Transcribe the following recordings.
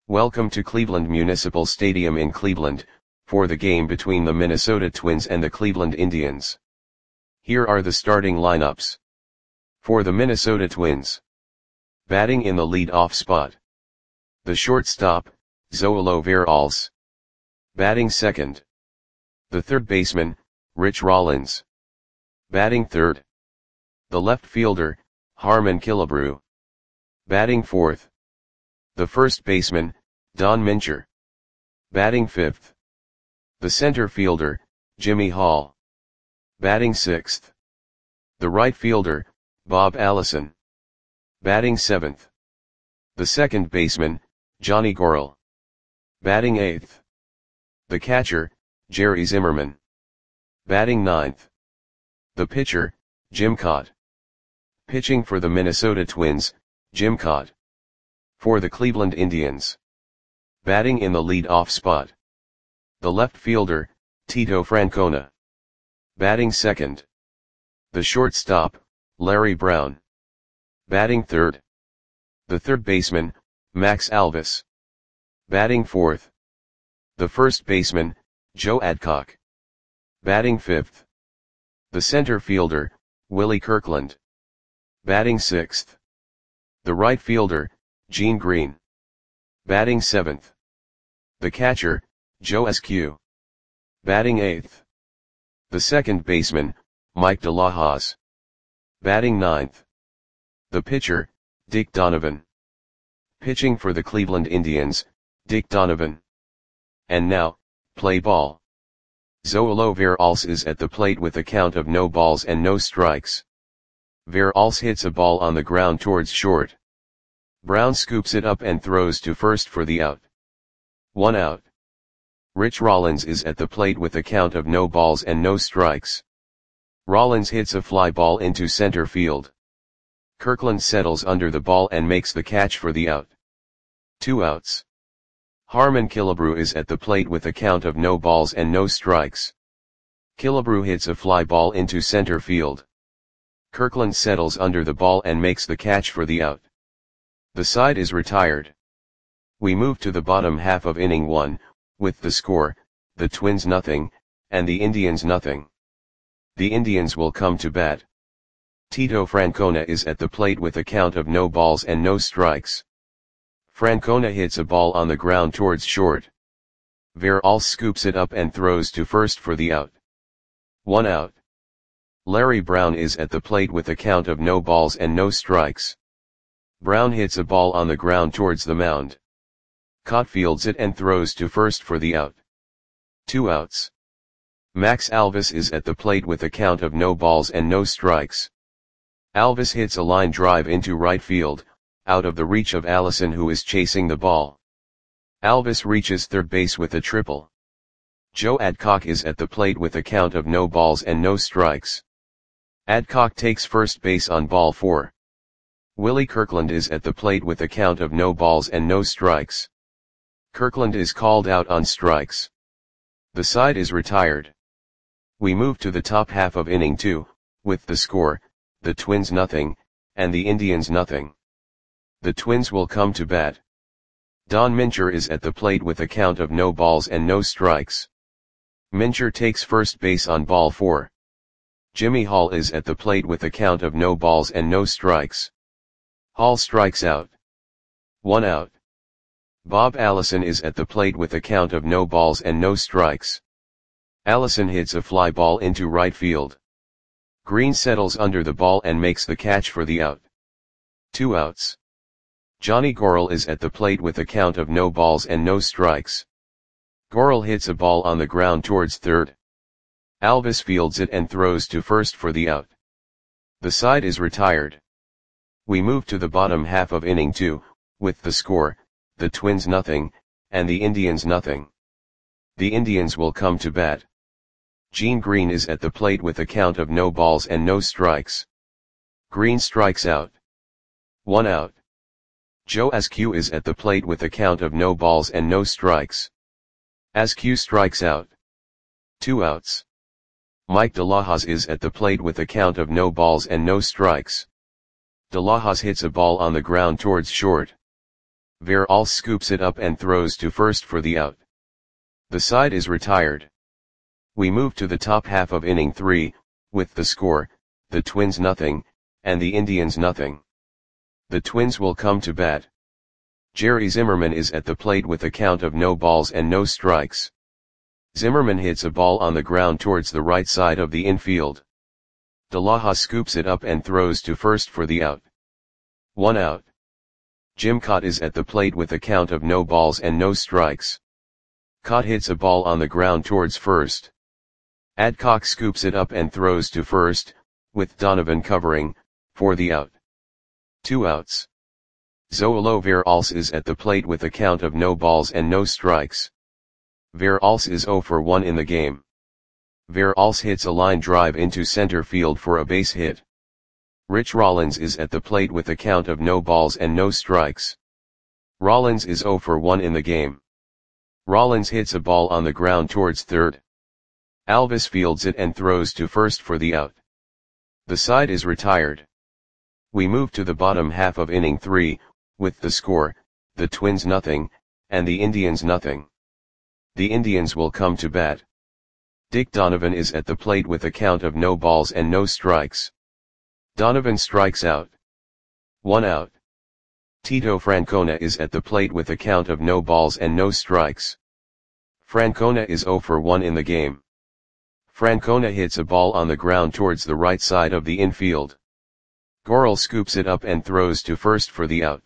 Welcome to Cleveland Municipal Stadium in Cleveland, for the game between the Minnesota Twins and the Cleveland Indians. Here are the starting lineups. For the Minnesota Twins. Batting in the lead-off spot. The shortstop, Zoilo Veralce. Batting second. The third baseman, Rich Rollins. Batting third. The left fielder, Harmon Killebrew. Batting fourth. The first baseman, Don Mincher. Batting fifth. The center fielder, Jimmy Hall. Batting sixth. The right fielder, Bob Allison. Batting seventh. The second baseman, Johnny Gorel. Batting eighth. The catcher, Jerry Zimmerman. Batting ninth. The pitcher, Jim Kaat. Pitching for the Minnesota Twins, Jim Kaat. For the Cleveland Indians. Batting in the lead-off spot. The left fielder, Tito Francona. Batting second. The shortstop, Larry Brown. Batting third. The third baseman, Max Alvis. Batting fourth. The first baseman, Joe Adcock. Batting fifth. The center fielder, Willie Kirkland. Batting sixth. The right fielder, Gene Green. Batting seventh. The catcher, Joe Eskew. Batting eighth. The second baseman, Mike DeLahoz. Batting ninth. The pitcher, Dick Donovan. Pitching for the Cleveland Indians, Dick Donovan. And now, play ball. Zoilo Veralce is at the plate with a count of no balls and no strikes. Veralce hits a ball on the ground towards short. Brown scoops it up and throws to first for the out. 1 out. Rich Rollins is at the plate with a count of no balls and no strikes. Rollins hits a fly ball into center field. Kirkland settles under the ball and makes the catch for the out. 2 outs. Harmon Killebrew is at the plate with a count of no balls and no strikes. Killebrew hits a fly ball into center field. Kirkland settles under the ball and makes the catch for the out. The side is retired. We move to the bottom half of inning 1, with the score, the Twins nothing, and the Indians nothing. The Indians will come to bat. Tito Francona is at the plate with a count of no balls and no strikes. Francona hits a ball on the ground towards short. Veralce scoops it up and throws to first for the out. 1 out. Larry Brown is at the plate with a count of no balls and no strikes. Brown hits a ball on the ground towards the mound. Kaat fields it and throws to first for the out. 2 outs. Max Alvis is at the plate with a count of no balls and no strikes. Alvis hits a line drive into right field, out of the reach of Allison, who is chasing the ball. Alvis reaches third base with a triple. Joe Adcock is at the plate with a count of no balls and no strikes. Adcock takes first base on ball 4. Willie Kirkland is at the plate with a count of no balls and no strikes. Kirkland is called out on strikes. The side is retired. We move to the top half of inning 2, with the score, the Twins nothing, and the Indians nothing. The Twins will come to bat. Don Mincher is at the plate with a count of no balls and no strikes. Mincher takes first base on ball 4. Jimmy Hall is at the plate with a count of no balls and no strikes. Hall strikes out. 1 out. Bob Allison is at the plate with a count of no balls and no strikes. Allison hits a fly ball into right field. Green settles under the ball and makes the catch for the out. 2 outs. Johnny Gorel is at the plate with a count of no balls and no strikes. Gorel hits a ball on the ground towards third. Alvis fields it and throws to first for the out. The side is retired. We move to the bottom half of inning 2, with the score, the Twins nothing, and the Indians nothing. The Indians will come to bat. Gene Green is at the plate with a count of no balls and no strikes. Green strikes out. 1 out. Joe Eskew is at the plate with a count of no balls and no strikes. Eskew strikes out. 2 outs. Mike DeLahoz is at the plate with a count of no balls and no strikes. DeLahoz hits a ball on the ground towards short. Verals scoops it up and throws to first for the out. The side is retired. We move to the top half of inning 3, with the score, the Twins nothing, and the Indians nothing. The Twins will come to bat. Jerry Zimmerman is at the plate with a count of no balls and no strikes. Zimmerman hits a ball on the ground towards the right side of the infield. De La Hoz scoops it up and throws to first for the out. 1 out. Jim Kaat is at the plate with a count of no balls and no strikes. Kaat hits a ball on the ground towards first. Adcock scoops it up and throws to first, with Donovan covering, for the out. 2 outs. Zoilo Verals is at the plate with a count of no balls and no strikes. Verals is 0 for 1 in the game. Verals hits a line drive into center field for a base hit. Rich Rollins is at the plate with a count of no balls and no strikes. Rollins is 0 for 1 in the game. Rollins hits a ball on the ground towards third. Alvis fields it and throws to first for the out. The side is retired. We move to the bottom half of inning 3, with the score, the Twins nothing, and the Indians nothing. The Indians will come to bat. Dick Donovan is at the plate with a count of no balls and no strikes. Donovan strikes out. 1 out. Tito Francona is at the plate with a count of no balls and no strikes. Francona is 0 for 1 in the game. Francona hits a ball on the ground towards the right side of the infield. Gorel scoops it up and throws to first for the out.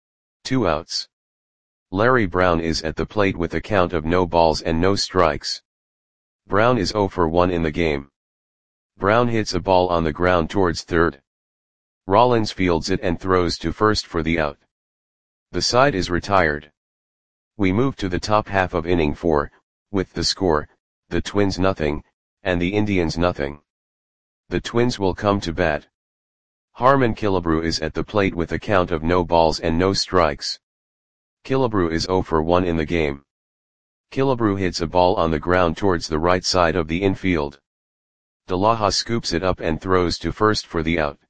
2 outs. Larry Brown is at the plate with a count of no balls and no strikes. Brown is 0 for 1 in the game. Brown hits a ball on the ground towards third. Rollins fields it and throws to first for the out. The side is retired. We move to the top half of inning 4, with the score, the Twins nothing, and the Indians nothing. The Twins will come to bat. Harmon Killebrew is at the plate with a count of no balls and no strikes. Killebrew is 0 for 1 in the game. Killebrew hits a ball on the ground towards the right side of the infield. De La Hoz scoops it up and throws to first for the out.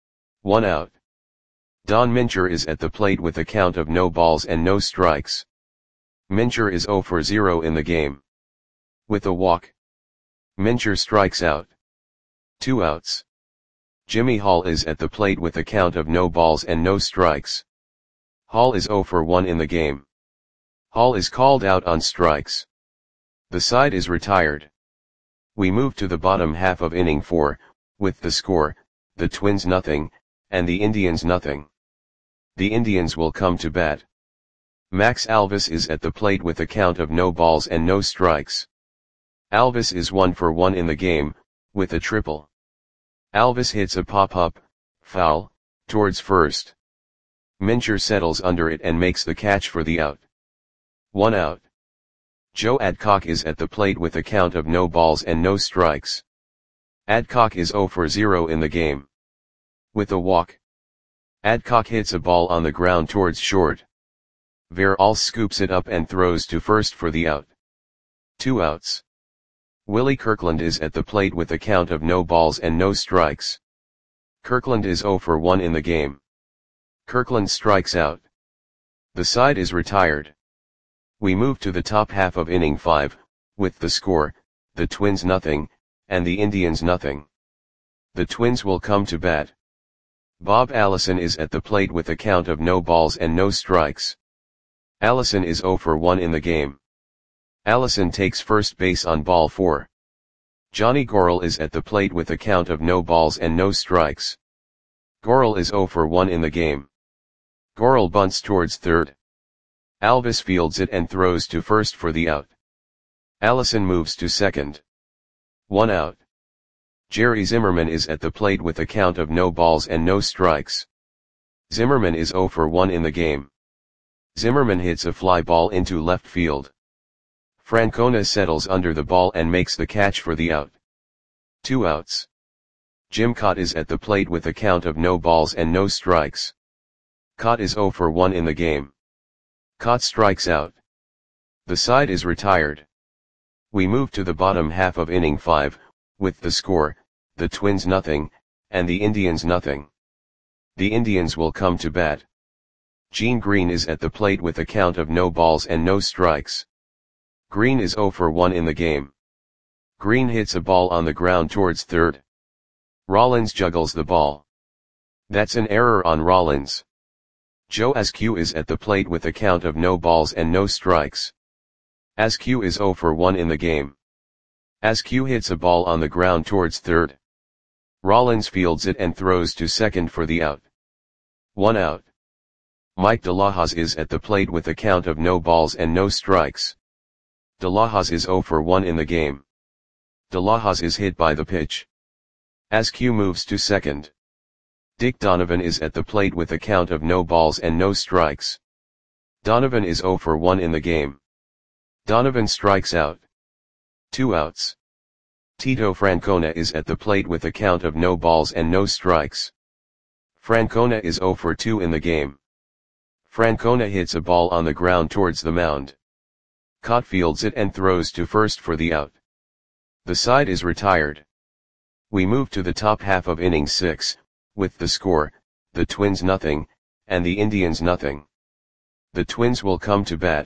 1 out. Don Mincher is at the plate with a count of no balls and no strikes. Mincher is 0 for 0 in the game. With a walk, Mincher strikes out. 2 outs. Jimmy Hall is at the plate with a count of no balls and no strikes. Hall is 0 for 1 in the game. Hall is called out on strikes. The side is retired. We move to the bottom half of inning 4, with the score, the Twins nothing, and the Indians nothing. The Indians will come to bat. Max Alvis is at the plate with a count of no balls and no strikes. Alvis is 1 for 1 in the game, with a triple. Alvis hits a pop-up, foul, towards first. Mincher settles under it and makes the catch for the out. 1 out. Joe Adcock is at the plate with a count of no balls and no strikes. Adcock is 0 for 0 in the game. With a walk, Adcock hits a ball on the ground towards short. Verals scoops it up and throws to first for the out. 2 outs. Willie Kirkland is at the plate with a count of no balls and no strikes. Kirkland is 0 for 1 in the game. Kirkland strikes out. The side is retired. We move to the top half of inning 5, with the score, the Twins nothing, and the Indians nothing. The Twins will come to bat. Bob Allison is at the plate with a count of no balls and no strikes. Allison is 0 for 1 in the game. Allison takes first base on ball 4. Johnny Gorel is at the plate with a count of no balls and no strikes. Gorel is 0 for 1 in the game. Gorel bunts towards third. Alvis fields it and throws to first for the out. Allison moves to second. 1 out. Jerry Zimmerman is at the plate with a count of no balls and no strikes. Zimmerman is 0 for 1 in the game. Zimmerman hits a fly ball into left field. Francona settles under the ball and makes the catch for the out. 2 outs. Jim Kaat is at the plate with a count of no balls and no strikes. Kaat is 0 for 1 in the game. Kaat strikes out. The side is retired. We move to the bottom half of inning 5, with the score, the Twins nothing, and the Indians nothing. The Indians will come to bat. Gene Green is at the plate with a count of no balls and no strikes. Green is 0 for 1 in the game. Green hits a ball on the ground towards third. Rollins juggles the ball. That's an error on Rollins. Joe Askew is at the plate with a count of no balls and no strikes. Askew is 0 for 1 in the game. Askew hits a ball on the ground towards third. Rollins fields it and throws to second for the out. 1 out. Mike DeLahoz is at the plate with a count of no balls and no strikes. DeLahoz is 0 for 1 in the game. DeLahoz is hit by the pitch. Askew moves to second. Dick Donovan is at the plate with a count of no balls and no strikes. Donovan is 0 for 1 in the game. Donovan strikes out. 2 outs. Tito Francona is at the plate with a count of no balls and no strikes. Francona is 0 for 2 in the game. Francona hits a ball on the ground towards the mound. Cott fields it and throws to first for the out. The side is retired. We move to the top half of inning 6, with the score, the Twins 0, and the Indians 0. The Twins will come to bat.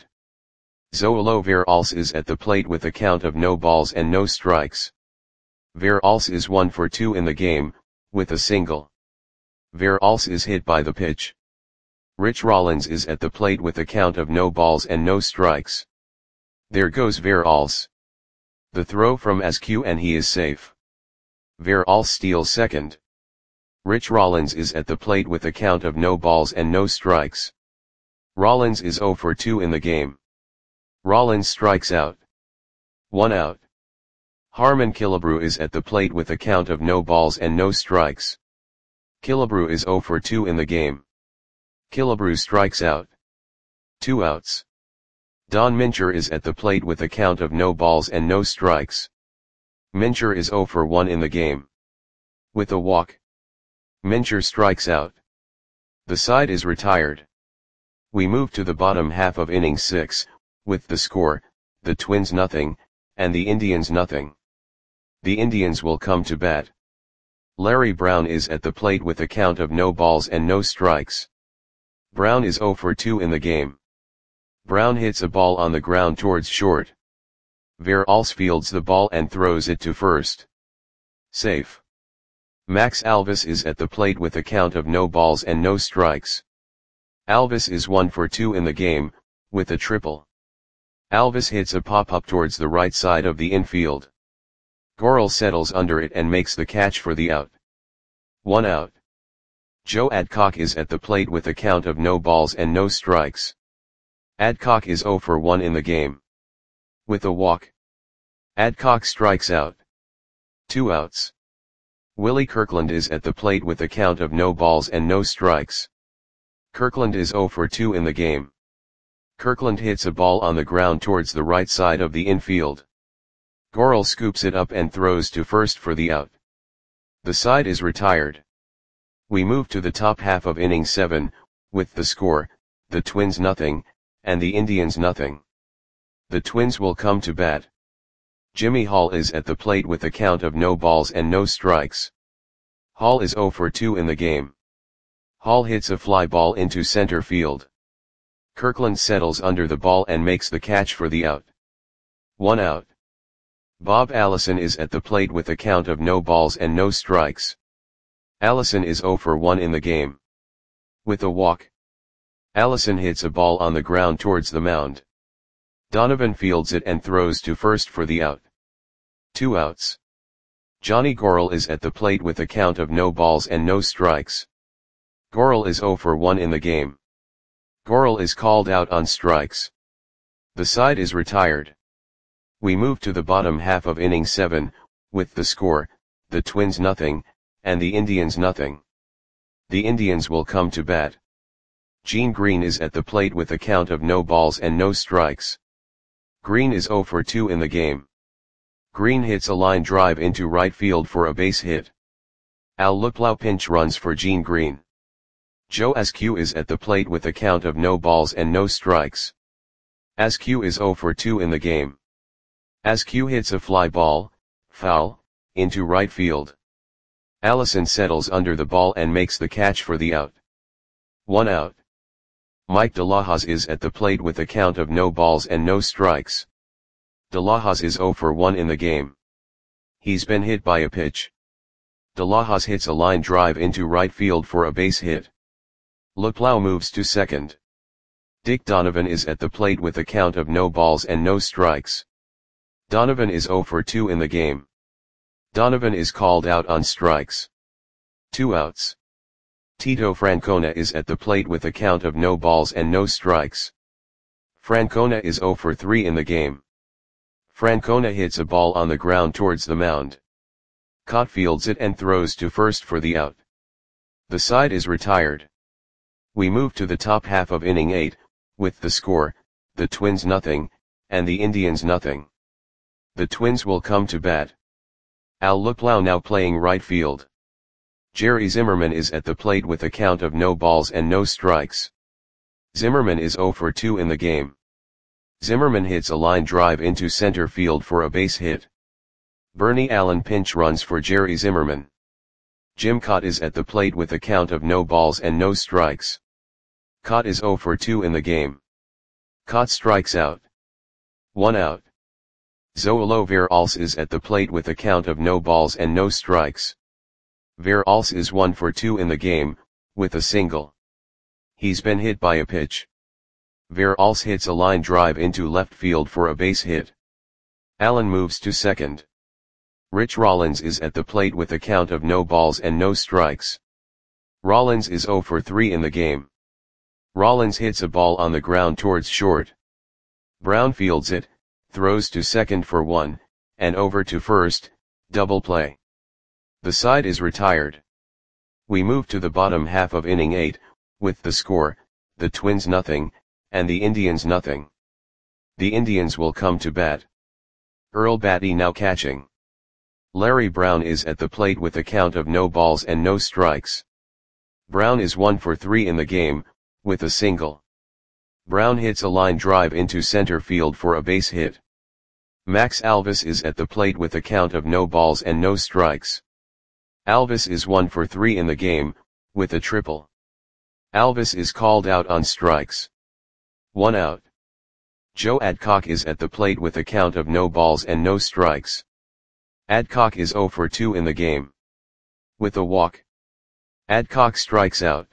Zoilo Veralce is at the plate with a count of no balls and no strikes. Veralce is 1 for 2 in the game, with a single. Veralce is hit by the pitch. Rich Rollins is at the plate with a count of no balls and no strikes. There goes Veralce. The throw from Askew and he is safe. Veralce steals second. Rich Rollins is at the plate with a count of no balls and no strikes. Rollins is 0 for 2 in the game. Rollins strikes out. 1 out. Harmon Killebrew is at the plate with a count of no balls and no strikes. Killebrew is 0 for 2 in the game. Killebrew strikes out. 2 outs. Don Mincher is at the plate with a count of no balls and no strikes. Mincher is 0 for 1 in the game. With a walk. Mincher strikes out. The side is retired. We move to the bottom half of inning 6, with the score, the Twins 0, and the Indians 0. The Indians will come to bat. Larry Brown is at the plate with a count of no balls and no strikes. Brown is 0 for 2 in the game. Brown hits a ball on the ground towards short. Veralce fields the ball and throws it to first. Safe. Max Alvis is at the plate with a count of no balls and no strikes. Alvis is 1 for 2 in the game, with a triple. Alvis hits a pop-up towards the right side of the infield. Gorel settles under it and makes the catch for the out. 1 out. Joe Adcock is at the plate with a count of no balls and no strikes. Adcock is 0 for 1 in the game. With a walk. Adcock strikes out. 2 outs. Willie Kirkland is at the plate with a count of no balls and no strikes. Kirkland is 0 for 2 in the game. Kirkland hits a ball on the ground towards the right side of the infield. Gorel scoops it up and throws to first for the out. The side is retired. We move to the top half of inning 7, with the score, the Twins 0, and the Indians 0. The Twins will come to bat. Jimmy Hall is at the plate with a count of no balls and no strikes. Hall is 0 for 2 in the game. Hall hits a fly ball into center field. Kirkland settles under the ball and makes the catch for the out. 1 out. Bob Allison is at the plate with a count of no balls and no strikes. Allison is 0 for 1 in the game. With a walk. Allison hits a ball on the ground towards the mound. Donovan fields it and throws to first for the out. 2 outs. Johnny Gorel is at the plate with a count of no balls and no strikes. Gorel is 0 for 1 in the game. Gorel is called out on strikes. The side is retired. We move to the bottom half of inning 7, with the score, the Twins 0, and the Indians 0. The Indians will come to bat. Gene Green is at the plate with a count of no balls and no strikes. Green is 0 for 2 in the game. Green hits a line drive into right field for a base hit. Al Luplow pinch runs for Gene Green. Joe Askew is at the plate with a count of no balls and no strikes. Askew is 0 for 2 in the game. Askew hits a fly ball, foul, into right field. Allison settles under the ball and makes the catch for the out. 1 out. Mike De La Hoz is at the plate with a count of no balls and no strikes. De La Hoz is 0 for 1 in the game. He's been hit by a pitch. De La Hoz hits a line drive into right field for a base hit. Luplow moves to second. Dick Donovan is at the plate with a count of no balls and no strikes. Donovan is 0 for 2 in the game. Donovan is called out on strikes. 2 outs. Tito Francona is at the plate with a count of no balls and no strikes. Francona is 0 for 3 in the game. Francona hits a ball on the ground towards the mound. Cott fields it and throws to first for the out. The side is retired. We move to the top half of inning 8, with the score, the Twins 0, and the Indians 0. The Twins will come to bat. Al Luplow now playing right field. Jerry Zimmerman is at the plate with a count of no balls and no strikes. Zimmerman is 0 for 2 in the game. Zimmerman hits a line drive into center field for a base hit. Bernie Allen pinch runs for Jerry Zimmerman. Jim Kaat is at the plate with a count of no balls and no strikes. Kaat is 0 for 2 in the game. Kaat strikes out. 1 out. Zoilo Veralce is at the plate with a count of no balls and no strikes. Veralce is 1 for 2 in the game, with a single. He's been hit by a pitch. Veralce hits a line drive into left field for a base hit. Allen moves to second. Rich Rollins is at the plate with a count of no balls and no strikes. Rollins is 0 for 3 in the game. Rollins hits a ball on the ground towards short. Brown fields it, throws to second for 1, and over to first, double play. The side is retired. We move to the bottom half of inning 8, with the score, the Twins 0, and the Indians 0. The Indians will come to bat. Earl Batty now catching. Larry Brown is at the plate with a count of no balls and no strikes. Brown is 1 for 3 in the game, with a single. Brown hits a line drive into center field for a base hit. Max Alvis is at the plate with a count of no balls and no strikes. Alvis is 1 for 3 in the game, with a triple. Alvis is called out on strikes. 1 out. Joe Adcock is at the plate with a count of no balls and no strikes. Adcock is 0 for 2 in the game. With a walk. Adcock strikes out.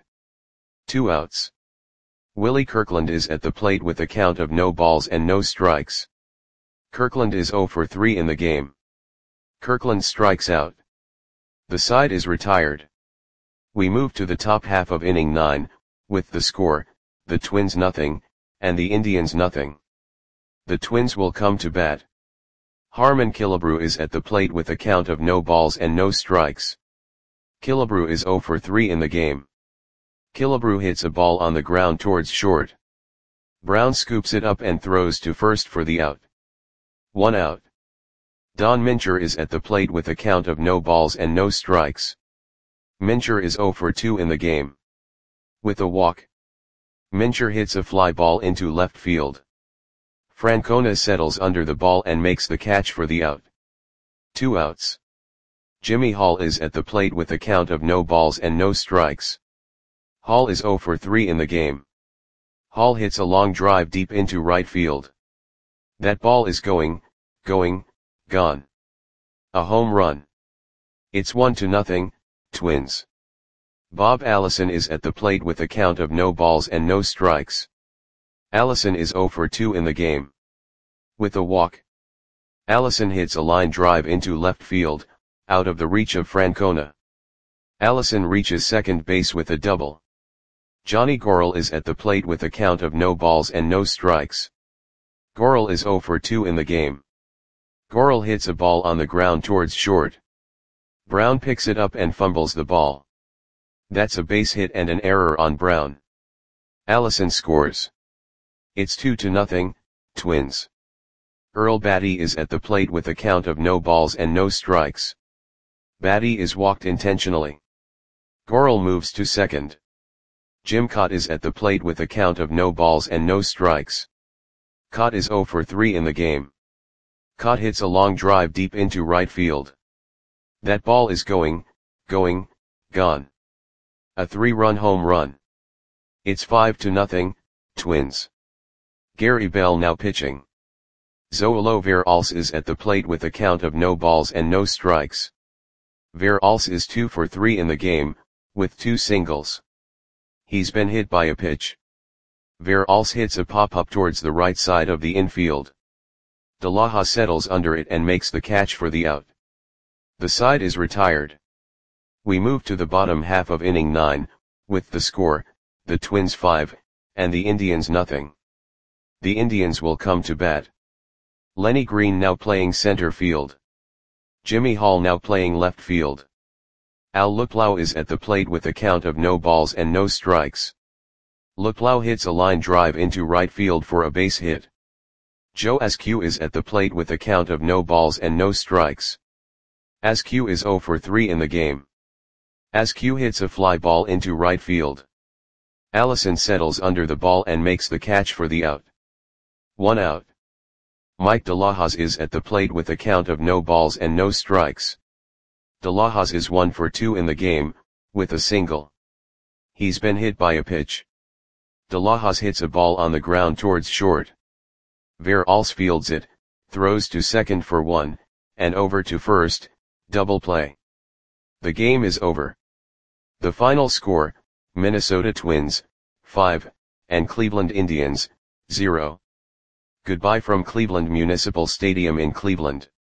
2 outs. Willie Kirkland is at the plate with a count of no balls and no strikes. Kirkland is 0 for 3 in the game. Kirkland strikes out. The side is retired. We move to the top half of inning 9, with the score, the Twins 0, and the Indians 0. The Twins will come to bat. Harmon Killebrew is at the plate with a count of no balls and no strikes. Killebrew is 0 for 3 in the game. Killebrew hits a ball on the ground towards short. Brown scoops it up and throws to first for the out. 1 out. Don Mincher is at the plate with a count of no balls and no strikes. Mincher is 0 for 2 in the game. With a walk. Mincher hits a fly ball into left field. Francona settles under the ball and makes the catch for the out. 2 outs. Jimmy Hall is at the plate with a count of no balls and no strikes. Hall is 0 for 3 in the game. Hall hits a long drive deep into right field. That ball is going, gone. A home run. It's 1-0, Twins. Bob Allison is at the plate with a count of no balls and no strikes. Allison is 0 for 2 in the game. With a walk. Allison hits a line drive into left field, out of the reach of Francona. Allison reaches second base with a double. Johnny Gorel is at the plate with a count of no balls and no strikes. Gorel is 0 for 2 in the game. Gorel hits a ball on the ground towards short. Brown picks it up and fumbles the ball. That's a base hit and an error on Brown. Allison scores. It's 2-0, Twins. Earl Batty is at the plate with a count of no balls and no strikes. Batty is walked intentionally. Gorel moves to second. Jim Kaat is at the plate with a count of no balls and no strikes. Kaat is 0 for 3 in the game. Kaat hits a long drive deep into right field. That ball is going, gone. A 3-run home run. It's 5-0, Twins. Gary Bell now pitching. Zoilo Veralce is at the plate with a count of no balls and no strikes. Veralce is 2 for 3 in the game, with 2 singles. He's been hit by a pitch. Veralce hits a pop-up towards the right side of the infield. De Laja settles under it and makes the catch for the out. The side is retired. We move to the bottom half of inning 9, with the score, the Twins 5, and the Indians nothing. The Indians will come to bat. Lenny Green now playing center field. Jimmy Hall now playing left field. Al Luplow is at the plate with a count of no balls and no strikes. Luplow hits a line drive into right field for a base hit. Joe Askew is at the plate with a count of no balls and no strikes. Askew is 0 for 3 in the game. Askew hits a fly ball into right field. Allison settles under the ball and makes the catch for the out. 1 out. Mike De Lajas is at the plate with a count of no balls and no strikes. De Lajas is 1 for 2 in the game, with a single. He's been hit by a pitch. De Lajas hits a ball on the ground towards short. Veralce fields it, throws to second for 1, and over to first, double play. The game is over. The final score, Minnesota Twins, 5, and Cleveland Indians, 0. Goodbye from Cleveland Municipal Stadium in Cleveland.